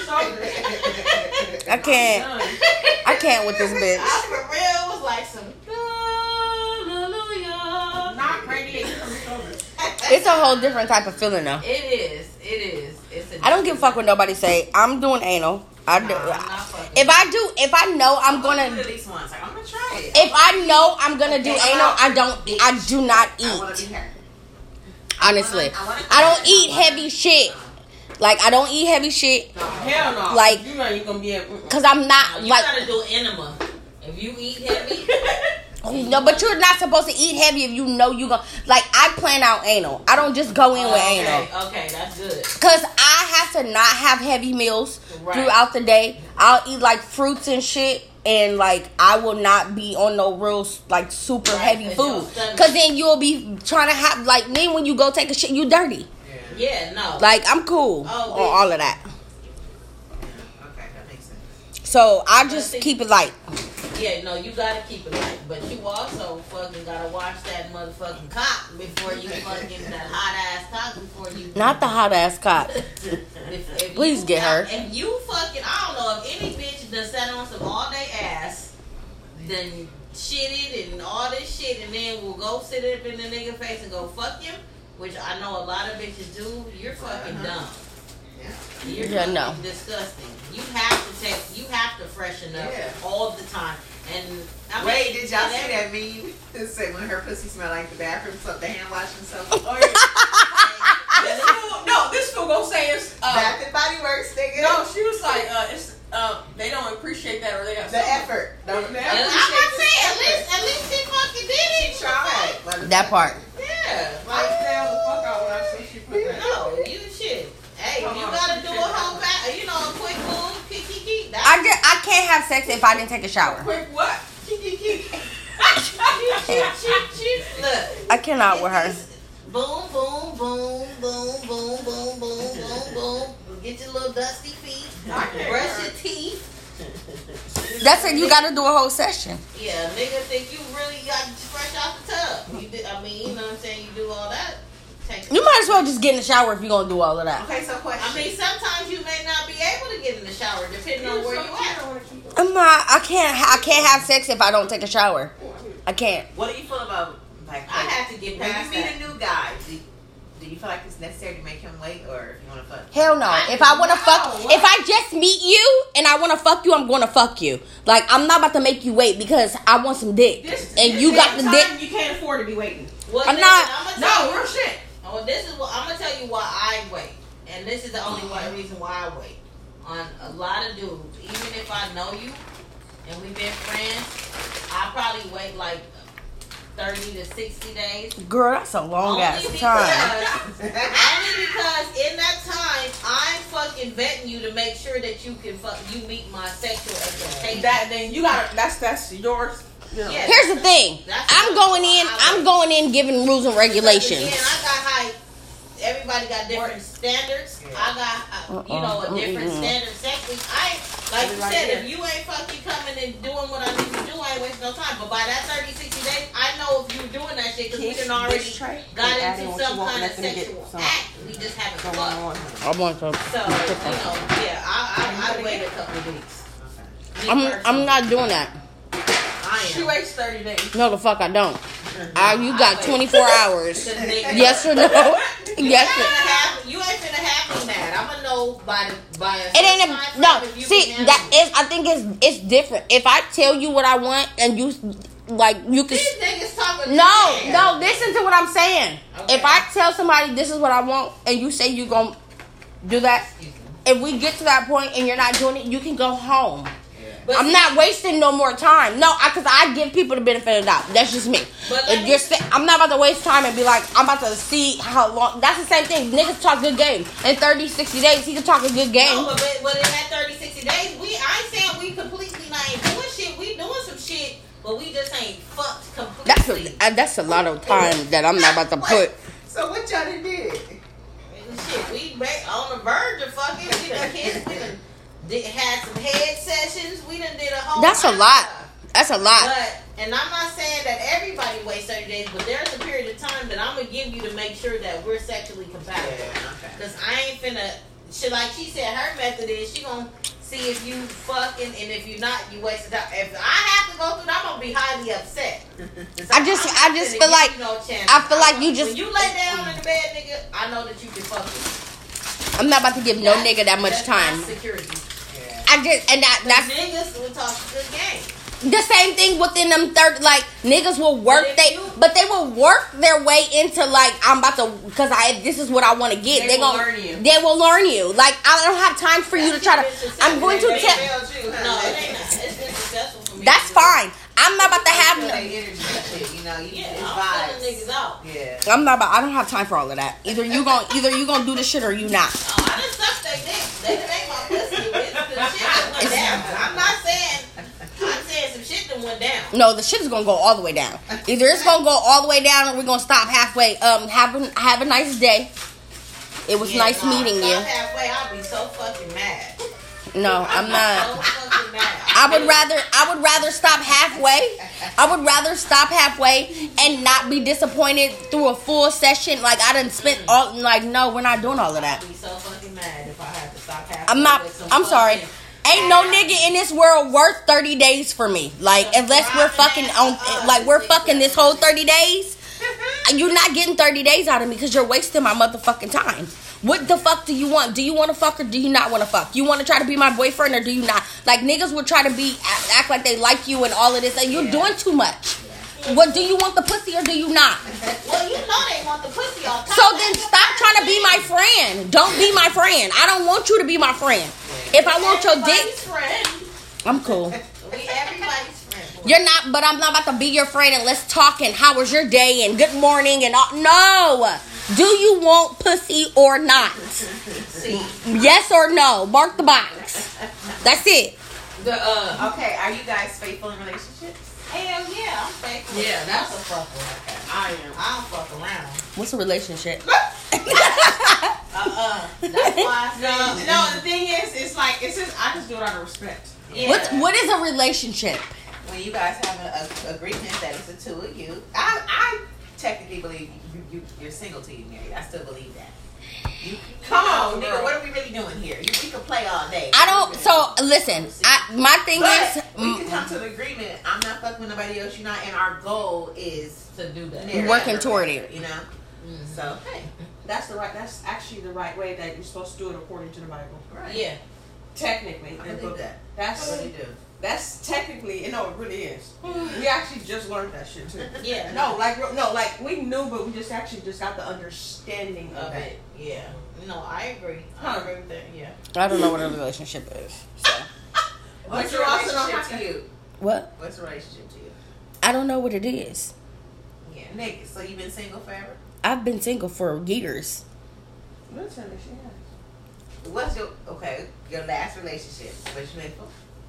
I can't with this bitch. I for real was like some hallelujah. Not radiating from the shoulders. It's a whole different type of feeling though. It is. It's a I don't give a fuck what nobody say. I'm doing anal. I do. Nah, I'm not fucking. If I know I'm Do it gonna. at least once. Like, I'm gonna try it. If I know I'm gonna do anal, I do not I wanna eat. be her. Honestly, I wanna- I don't eat heavy shit. Like I don't eat heavy shit. Hell no. Like- you know you gonna be able. Cause I'm not You like gotta do enema. If you eat heavy, no, but you're not supposed to eat heavy if you know you gonna like. I plan out anal. I don't just go in with anal. Okay, that's good. Cause I have to not have heavy meals Right. throughout the day. I'll eat like fruits and shit, and like I will not be on no real like super Right, heavy 'cause your food. stomach- Cause then you'll be trying to have like then when you go take a shit, you dirty. Yeah, no. Like I'm cool Oh, on bitch. all of that. Okay, that makes sense. So I just keep it light. Yeah, no, you gotta keep it light, but you also fucking gotta watch that motherfucking cock before you fucking that hot ass cock before you. Not the hot ass cock. If Please you- get her. If you fucking, I don't know if any bitch done sat on some all day ass, then shitted and all this shit, and then will go sit up in the nigga face and go fuck him, which I know a lot of bitches do. You're fucking dumb. You're no. disgusting. You have to freshen up all the time. And I mean, wait, did y'all see that meme? It said when her pussy smell like the bathroom soap, the hand washing soap. Oh, yeah. This fool gonna say it's Bath and Body Works, nigga. no, she was like, it's they don't appreciate that or they got the effort. I'm not saying at least she fucking did it. She tried. That part. Yeah. I stand the fuck out when I see she put that. No, you shit. Hey, you gotta do a whole bath, a quick move, kiki. I can't have sex if I didn't take a shower. Quick what? Kiki. Look. I cannot with her. Boom, boom, boom, boom, boom, boom, boom, boom, boom. Get your little dusty feet. Brush your teeth. That's it. You got to do a whole session. Yeah, nigga think you really got fresh out the tub. You know what I'm saying? You do all that. You might as well just get in the shower if you're going to do all of that. Okay, so question. I mean, sometimes you may not be able to get in the shower depending on where you at. I can't have sex if I don't take a shower. I can't. What do you feel about, like, I have to get when past you meet that. a new guy, do you feel like it's necessary to make him wait, or if you want to fuck? Hell no. If I want to fuck, if I just meet you and I want to fuck you, I'm going to fuck you. Like, I'm not about to make you wait because I want some dick. And you got the dick. You can't afford to be waiting. Well, I'm listen, not. Real shit. Oh, this is what I'm gonna tell you why I wait, and this is the only reason why I wait on a lot of dudes. Even if I know you and we've been friends, I probably wait like 30 to 60 days. Girl, that's a long ass time. Only because in that time I'm fucking vetting you to make sure that you meet my sexual expectations. Then you got that's yours. You know. Yes. Here's the thing. I'm going in giving rules and regulations. Again, I got high. Everybody got different standards. I got, a different standard sexually. Like you said, if you ain't fucking coming and doing what I need to do, I ain't wasting no time. But by that 30, 60 days, I know if you're doing that shit because we done already got into some kind of sexual act. We just haven't fucked. I want to. So, I wait a couple of weeks. I'm not doing that. She waits 30 days. No, the fuck I don't. You got 24 hours. Yes or no? Yes. You ain't finna have me mad. I'm gonna know by a it ain't no. See, that is. I think it's different. If I tell you what I want and you can. These niggas talking. No. Listen to what I'm saying. Okay. If I tell somebody this is what I want and you say you gonna do that, if we get to that point and you're not doing it, you can go home. I'm not wasting no more time. No, because I give people the benefit of the doubt. That's just me. I'm not about to waste time and be like, I'm about to see how long. That's the same thing. Niggas talk good game. In 30, 60 days, he can talk a good game. No, but in that 30, 60 days, I ain't saying we completely not ain't doing shit. We doing some shit, but we just ain't fucked completely. That's a lot of time that I'm not about to put. So what y'all done did? Shit, we on the verge of fucking. We done kissed. We done had some head sessions. We done did a whole. That's a lot. That's a lot. And I'm not saying that everybody waits 30 days, but there's a period of time that I'm gonna give you to make sure that we're sexually compatible. Because I ain't finna. Like she said, her method is she gonna see if you fucking, and if you're not, you wasted time. If I have to go through that, I'm gonna be highly upset. I just feel like I feel like you just when you lay down in the bed, nigga, I know that you can fuck with me. I'm not about to give no nigga that much time. Security. That's niggas will talk a good game. The same thing within them niggas will work but they will work their way into like I'm about to because this is what I want to get. They will learn you. Like I don't have time for you to try to. I'm going to tell. No, it ain't. It's been successful for me. That's fine. I'm not about to have no. I'm feeling niggas out. Yeah. I don't have time for all of that. Either you gonna do this shit or you not. Oh, I done sucked they dick. They done ate my pussy. The shit that went down. I'm saying some shit that went down. No, the shit is gonna go all the way down. Either it's gonna go all the way down or we're gonna stop halfway. Have a nice day. It was nice meeting you. Halfway, I'll be so fucking mad. No, I'm not. So fucking mad. I would rather stop halfway. I would rather stop halfway and not be disappointed through a full session. Like I done spent all no, we're not doing all of that. I'd be so fucking mad if I had to stop halfway. I'm sorry. Ain't no nigga in this world worth 30 days for me. Like unless we're fucking we're fucking this whole 30 days. You're not getting 30 days out of me because you're wasting my motherfucking time. What the fuck do you want? Do you want to fuck or do you not want to fuck? You want to try to be my boyfriend or do you not? Like, niggas would try to act like they like you and all of this. And you're doing too much. What, do you want the pussy or do you not? Well, you know they want the pussy all the time. So then stop trying to be my friend. Don't be my friend. I don't want you to be my friend. If I want your dick, friend. I'm cool. We everybody's friend. You're not, but I'm not about to be your friend and let's talk and how was your day and good morning and all. No. Do you want pussy or not? Yes or no? Mark the box. That's it. Okay, are you guys faithful in relationships? Hell yeah, I'm faithful. Yeah, that's a fucker. I am. I don't fuck around. What's a relationship? That's why I say No, the thing is, it's like, it's just, I just do it out of respect. yeah. What is a relationship? When you guys have an agreement that it's the two of you, I technically believe you're single till you married. I still believe that. Come on, nigga. What are we really doing here? We can play all day. I don't. So listen, my thing is, we can come to an agreement. I'm not fucking with nobody else. You're not, and our goal is to do that. marry Working her, toward it. You know. Mm-hmm. So hey, That's actually the right way that you're supposed to do it according to the Bible. right. Yeah. Technically. I believe that. That's I really do. That's technically, it really is. We actually just learned that shit too. Yeah. Like we knew, but we just got the understanding of Of it. it. Yeah. No, I agree. I agree with that. Yeah. I don't know what a relationship is. So. What's But your you also don't relationship have to you? What? What's a relationship to you? I don't know what it is. Yeah, nigga. So you've been single forever? I've been single for years. Literally, she has. What's your your last relationship? Was you faithful?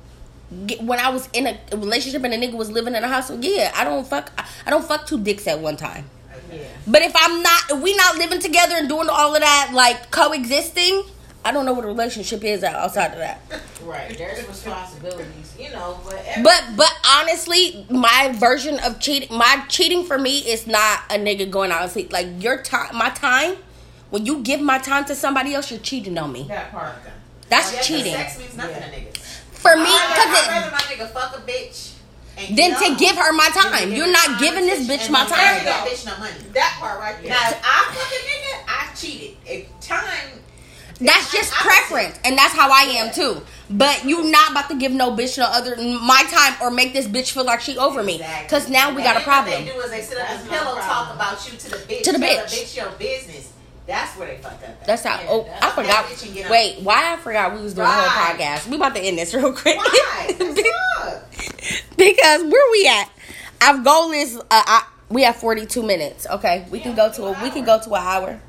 When I was in a relationship and a nigga was living in a house, yeah, I don't fuck two dicks at one time. Okay. Yeah. But if we not living together and doing all of that, like coexisting, I don't know what a relationship is outside of that. Right. There's responsibilities, but But honestly, my version of cheating for me is not a nigga going out and sleep. Like your time, my time. When you give my time to somebody else, you're cheating on me. That part. That's Yeah, cheating. Sex means nothing to niggas. For me, I'd rather my nigga fuck a bitch then to give her my time. You're not giving this bitch my Give time. that bitch no money. That part right there. Now, if I fuck a nigga, I cheated. If time, That's just preference, and that's how I am too. But you not about to give no bitch no other my time or make this bitch feel like she over me. Cause now we got a problem. What they do is they sit up and pillow talk about you to the bitch. To the Tell bitch. The bitch your business. That's where they fuck up at. That's how. Yeah, Oh, that's I forgot. that bitch and get on. Wait, why I forgot we was doing the whole Right. podcast? We about to end this real quick. Why? That's fuck. Because where we at? Our goal is we have 42 minutes. Okay, we can go to an hour. We can go to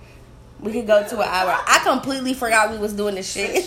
an hour. I completely forgot we was doing this shit.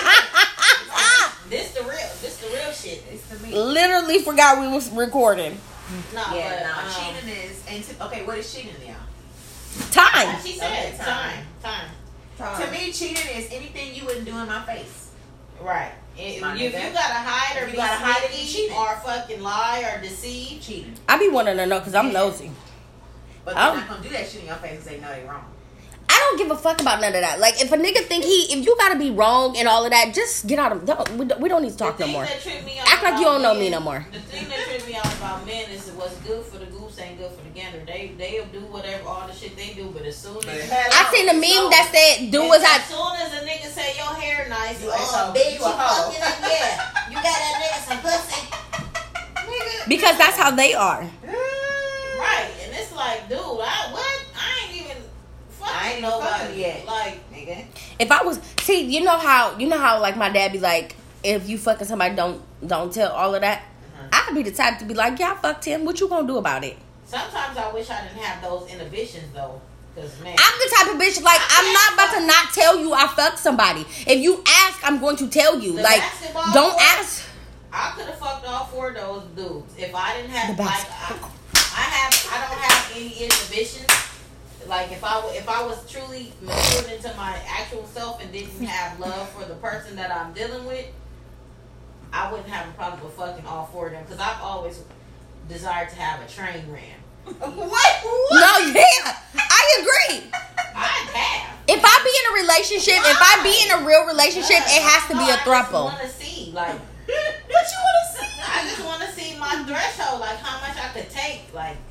this the real shit. It's the meat. Literally forgot we was recording. No, Yeah, but cheating is. Okay, what is cheating, y'all? Time. she said Okay, time. To me, cheating is anything you wouldn't do in my face. Right. If My you nigga. gotta hide or If be you gotta hide it, you sneaky cheating. or fucking lie or deceive, Cheating. I be wanting to know because I'm nosy. But Oh. they're not gonna do that shit in your face and say no, they wrong. I don't give a fuck about none of that. Like, if a nigga think if you gotta be wrong and all of that, just get out of. We don't need to talk no more. That tripped me Act like you don't know about me men- no more. The thing that tripped me out about men is what's good for the goose ain't good for the gander. They'll do whatever all the shit they do, but as soon as I seen a meme that said, "Do as I." As soon as a nigga say your hair nice, You oh asshole. bitch, You you a hoe. fucking yeah, you got that nigga some pussy, nigga. Because that's how they are. Right, and it's like, dude, I ain't even fucking I ain't nobody fucking yet. Like, Nigga. If I was, see, you know how like my dad be like, if you fucking somebody, don't tell all of that. I'd be the type to be like, yeah, I fucked him. What you gonna do about it? sometimes I wish I didn't have those inhibitions though, because man, I'm the type of bitch like I'm not about to not tell you I fucked somebody. If you ask, I'm going to tell you. The Like, basketball don't court, ask. I could have fucked all four of those dudes if I didn't have The like basketball. I don't have any inhibitions. Like if I was truly matured into my actual self and didn't have love for the person that I'm dealing with, I wouldn't have a problem with fucking all four of them because I've always desired to have a train ran. What? No, yeah, I agree. I have. If I be in a relationship, if I be in a real relationship, it has to be a I throuple. just want to see like. What you wanna see? I just want to see my threshold, like how much I could take. Like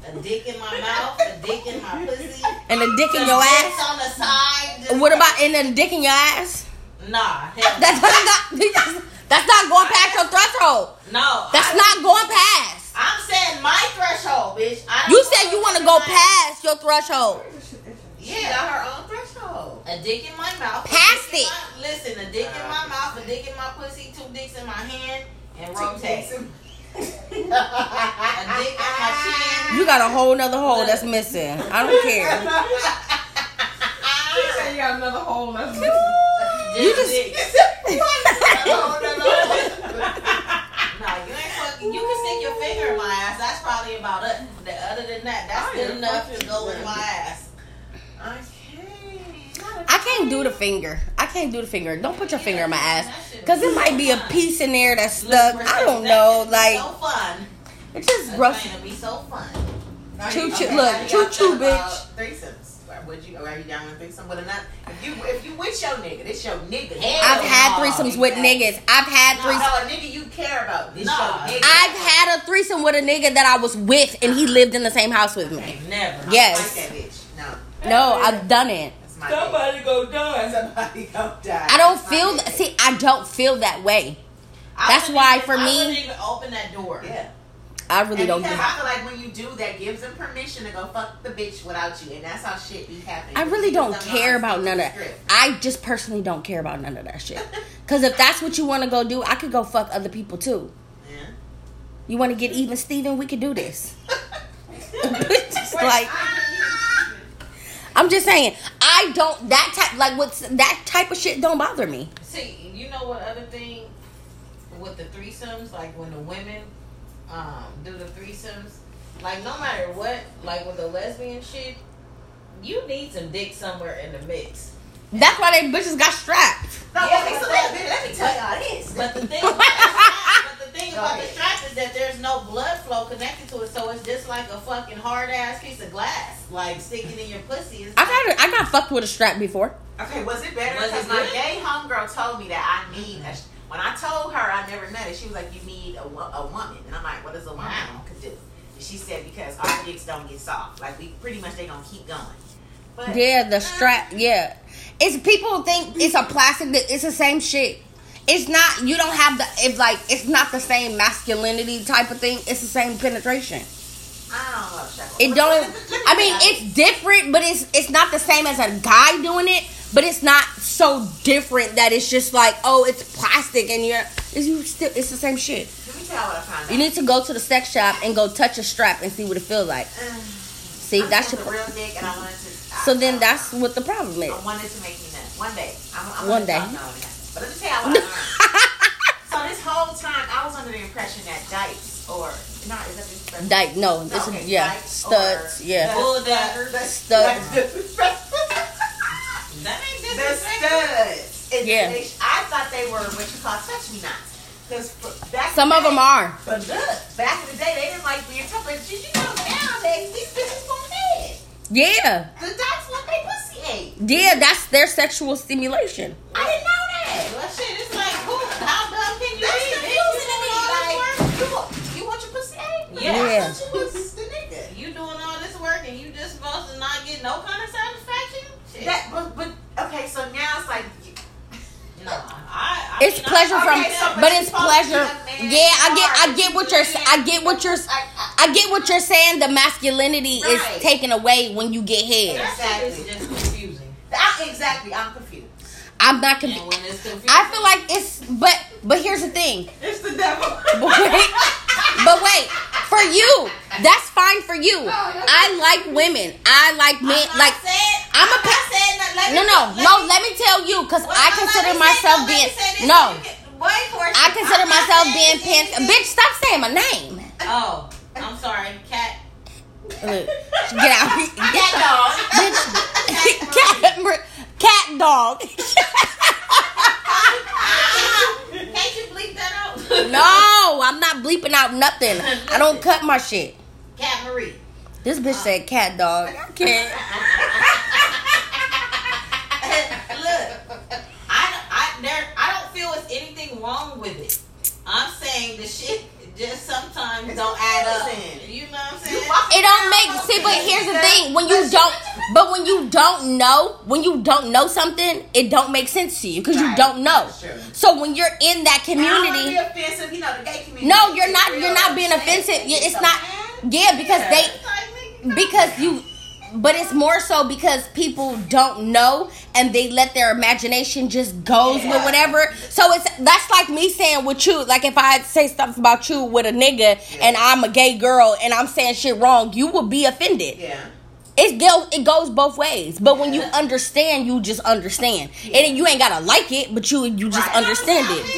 a dick in my mouth, a dick in my pussy, and a dick in your dicks ass. on the side. Just What about and a dick in your ass? Nah, hell no. That's not going past your threshold. No, That's not going past. I'm saying my threshold, bitch. You said you want to go past your threshold. She got her own threshold. A dick in my mouth. Past it. Listen, a dick in my mouth, a dick in my pussy, 2 dicks in my hand, and rotate. A dick in my chin. You got a whole nother hole that's missing. I don't care. She said you got another hole that's missing. You just- No, you ain't fucking. You can stick your finger in my ass. That's probably about it. Other than that, that's good enough to go in my ass. I can't do the finger. Don't put your finger in my ass. Because it might be a piece in there that's stuck. I don't know. Like, So fun. it's just That's rough. gonna be so fun. Choo choo. Look, choo choo, bitch. Threesomes. Are you down with threesome with another? If you with your nigga, this your nigga. I've had threesomes with niggas. I've had threesomes. No, a nigga you care about. This Nah. your nigga. I've had a threesome with a nigga that I was with and he lived in the same house with me. Never. Yes. Like that bitch. No. No, I've done it. That's my Somebody go die. Somebody go die. I don't feel that. See, I don't feel that way. That's why for I me- wouldn't even open that door. Yeah. I really And don't do because that. I feel like when you do that, gives them permission to go fuck the bitch without you, and that's how shit be happening. I really don't Because care sometimes about none of that. script. I just personally don't care about none of that shit. Because if that's what you want to go do, I could go fuck other people too. Yeah. You want to get even, Steven? We could do this. Just like, I'm just saying, I don't, that type, like, that type of shit don't bother me. See, you know what other thing with the threesomes, like when the women do the threesomes, like no matter what, like with the lesbian shit, you need some dick somewhere in the mix. That's why they bitches got strapped. No, Yeah, okay, but so that- let me tell y'all this. But the thing about the strap is that there's no blood flow connected to it, so it's just like a fucking hard ass piece of glass, like sticking in your pussy. It's I got fucked with a strap before. Okay, was it better? Was it Because my good? gay homegirl told me that I need a. When I told her I never met it, she was like, "You need a woman," and I'm like, "What does a woman could do?" And she said, "Because our dicks don't get soft. Like we pretty much they gonna keep going." But Yeah, the strap. Yeah, it's people think it's a plastic. It's the same shit. It's not. You don't have the. It's like it's not the same masculinity type of thing. It's the same penetration. I don't know, Shaq. It don't. I mean, it's different, but it's not the same as a guy doing it. But it's not so different that it's just like, oh, it's plastic and it's the same shit. Let me tell you what I found out. You need to go to the sex shop and go touch a strap and see what it feels like. See, I that's want your. the real dick, and I wanted to. So then that's what the problem is. I wanted to make me nut one day. I'm One day. But let me tell you what I learned. So this whole time, I was under the impression that dykes or not is that disrespectful? Dyke, no, this Okay, is yeah, dykes studs, or yeah. Bulldaggers. Studs. That's disrespectful. That ain't The disrespectful. studs. Yeah. I thought they were what you call touch me nots. Because back Some in of the them day- are. But look, back in the day, they didn't like being tough. But did you know nowadays these bitches want head? Yeah, The dykes want their pussy ate. yeah, that's their sexual stimulation. I didn't know that. Well, shit, it's like, how dumb can you That's be? confusing to me. Bitch, Like, you want your pussy ate? Yeah. I thought you was the nigga. you doing all this work and you just supposed to not get no kind of satisfaction? Shit. That, but okay, so now it's like. No, I It's mean, pleasure from, Okay, so but you're it's supposed pleasure. to be a man Yeah, I hard. get what you're, I get what you're saying. The masculinity Right. is taken away when you get head. That shit is just confusing. Exactly, I'm confused. I'm not And confused. when it's confusing, I feel like it's, but here's the thing. It's the devil. But wait, for you, that's fine for you. I like women. I like men. Like I'm a. Let me tell you, because I consider myself being I consider myself being bitch. Stop saying my name. Oh, I'm sorry, cat. Get out. Cat dog. Bitch. Cat dog. Can't you bleep that out? No, I'm not bleeping out nothing. I don't cut my shit. Cat Marie. This bitch said cat dog. I can't. Look, I don't feel it's anything wrong with it. I'm saying the shit just sometimes don't add up. You know what I'm saying? It don't make see, but here's the thing: when you don't know something, it don't make sense to you because you don't know. So when you're in that community, be offensive, you know, the gay community. no, you're not. You're not being offensive. It's not. Yeah, but it's more so because people don't know and they let their imagination just goes with whatever. So that's like me saying with you, like if I say stuff about you with a nigga and I'm a gay girl and I'm saying shit wrong, you will be offended. Yeah. It goes both ways. But when you understand, you just understand. And you ain't gotta like it, but you just understand it.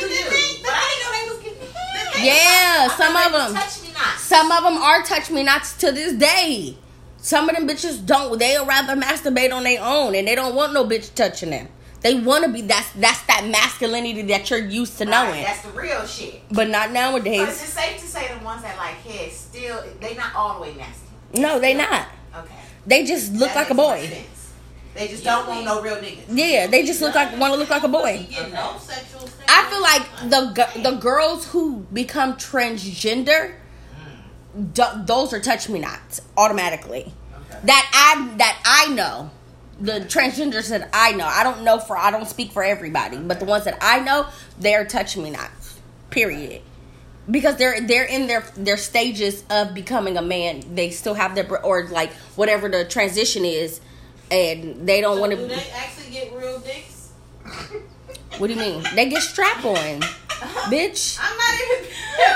Yeah, some of them. Some of them are touch me nots to this day. Some of them bitches don't. They'll rather masturbate on their own, and they don't want no bitch touching them. They want to be. That's that masculinity that you're used to knowing. That's the real shit. But not nowadays. But is it safe to say the ones that like heads still they not all the way masculine? No, they not. Okay. They just look like a boy. They just don't want no real niggas. Yeah, they just want to look like a boy. I feel like the girls who become transgender. Those are touch me nots automatically. Okay. That I know, the transgenders that I know. I don't speak for everybody, but the ones that I know, they're touch me nots. Period. Because they're in their stages of becoming a man. They still have their or like whatever the transition is, and they don't want to. Do they actually get real dicks? What do you mean? They get strap on, bitch. I'm not even.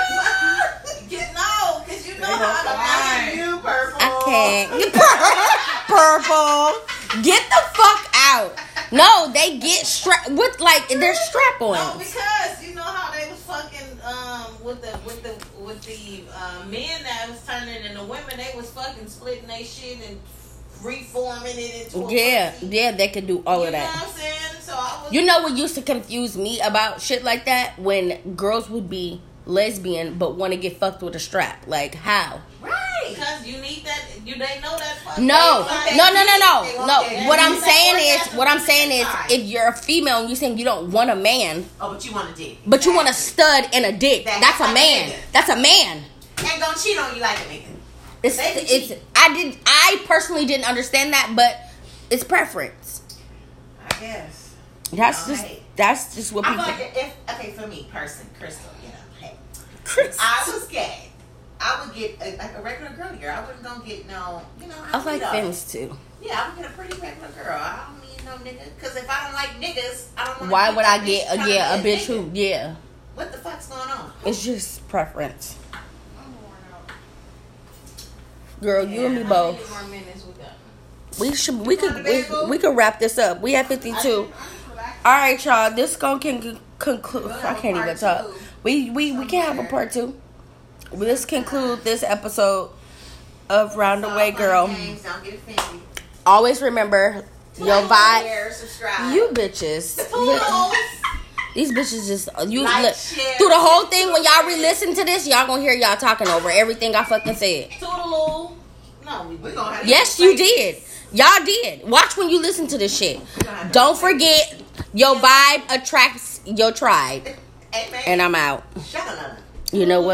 No, because you know how to you, Purple. I can't. Purple. Get the fuck out. No, they get strap with like they're strap on. No, because you know how they was fucking with the men that was turning into women. They was fucking splitting their shit and reforming it into yeah, they could do all of that. You know what I'm saying? So you know what used to confuse me about shit like that? When girls would be lesbian but want to get fucked with a strap. Like how? Right. Because you need that. They know that. No. What I'm saying is, if you're a female and you saying you don't want a man, but you want a dick, but you want a stud and a dick, that's a man. That's a man. Ain't gonna cheat on you like a nigga. I personally didn't understand that, but it's preference. I guess. That's just what people. I feel like for me, Crystal, you know, hey, if I was gay, I would get a regular girl here. I wasn't gonna get no, you know. I like femmes too. Yeah, I would get a pretty regular girl. I don't need no nigga. Because if I don't like niggas, I don't want. Why would I get a bitch who? Yeah. What the fuck's going on? It's just preference. Girl, you and me both. We could wrap this up. We have 52. All right, y'all. This gonna conclude. I can't even talk. We can have a part 2. This conclude this episode of Roundaway Girl. Always remember your vibe. You bitches. These bitches just through the whole thing. When y'all re-listen to this, y'all gonna hear y'all talking over everything I fucking said. Toodaloo. No, we gonna have yes, you did. Y'all did. Watch when you listen to this shit. Don't forget, your vibe attracts your tribe. Amen. And I'm out. Shut up. You know what?